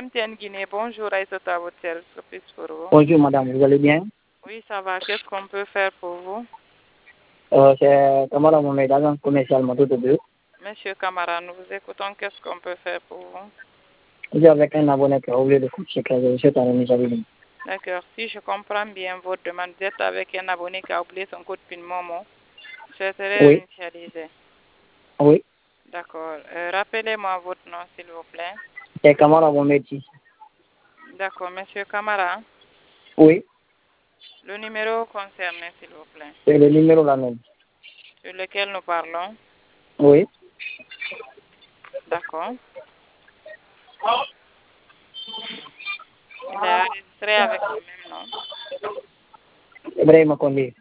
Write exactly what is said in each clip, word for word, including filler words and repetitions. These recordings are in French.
M T N Guinée, bonjour, Aïssata, à votre service pour vous. Bonjour madame, vous allez bien? Oui, ça va. Qu'est-ce qu'on peut faire pour vous? Euh, c'est Kamara Mohamed, agent commercial Moto deux. Monsieur Camara, nous vous écoutons. Qu'est-ce qu'on peut faire pour vous? J'ai avec un abonné qui a oublié de coucher que je suis en remise avec lui. D'accord. Si je comprends bien votre demande, vous êtes avec un abonné qui a oublié son code PIN Momo. Je souhaiterais Oui. réinitialiser. Oui. D'accord. Euh, rappelez-moi votre nom, s'il vous plaît. C'est Kamara Mohamed. D'accord. Monsieur Camara, Oui. le numéro concerné, s'il vous plaît, C'est le numéro là même. sur lequel nous parlons. Oui. D'accord. Il est enregistré avec le même nom. Ibrahim Kondé.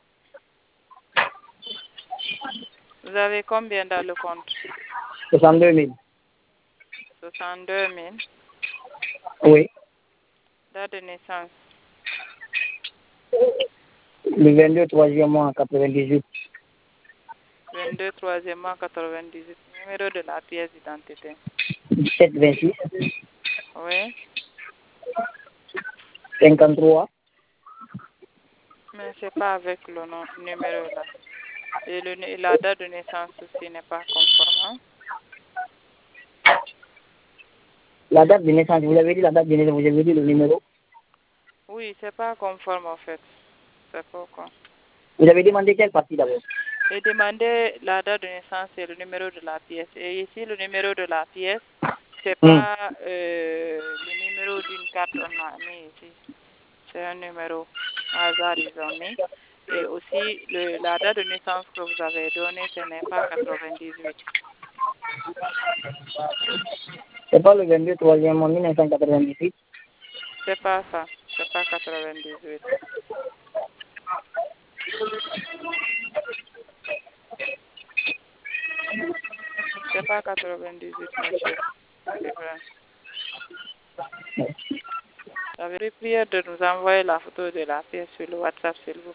Vous avez combien dans le compte? soixante-deux mille. soixante-deux mille. Oui. Date de naissance. Le vingt-deux troisième mois quatre-vingt-dix-huit. vingt-deux troisième mois quatre-vingt-dix-huit. Numéro de la pièce d'identité. dix-sept vingt-six. Oui. cinquante-trois. Mais c'est pas avec le nom, numéro là. Et le, la date de naissance aussi n'est pas conforme. La date de naissance, vous avez dit la date de naissance, vous avez dit le numéro? Oui, c'est pas conforme en fait. C'est pourquoi. Vous avez demandé quelle partie d'abord? Et demandez la date de naissance et le numéro de la pièce. Et ici, le numéro de la pièce, c'est Hmm. pas euh, le numéro d'une carte on a mis ici. C'est un numéro hasard, ils ont mis. Et aussi, le, la date de naissance que vous avez donnée, ce n'est pas quatre-vingt-dix-huit. C'est pas le vingt-deux troisième mois mille neuf cent quatre-vingt-dix-huit? C'est pas ça. C'est pas quatre-vingt-dix-huit. C'est pas quatre-vingt-dix-huit, monsieur. J'avais prière de nous envoyer la photo de la pièce sur le WhatsApp, s'il vous